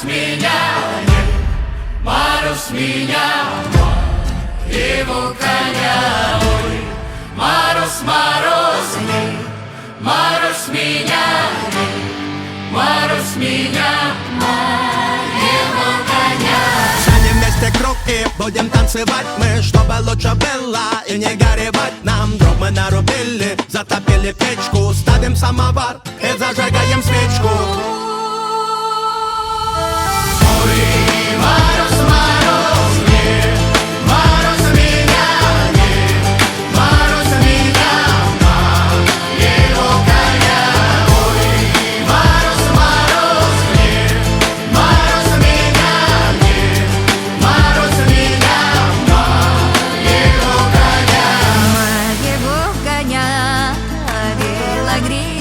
меня, его коня, ой, мороз, мороз, мороз меня, мороз меня, его коня. Тянем вместе круг и будем танцевать мы, чтобы лучше было и не горевать нам. Дров мы нарубили, затопили печку, ставим самовар и зажигаем свечку. Ой,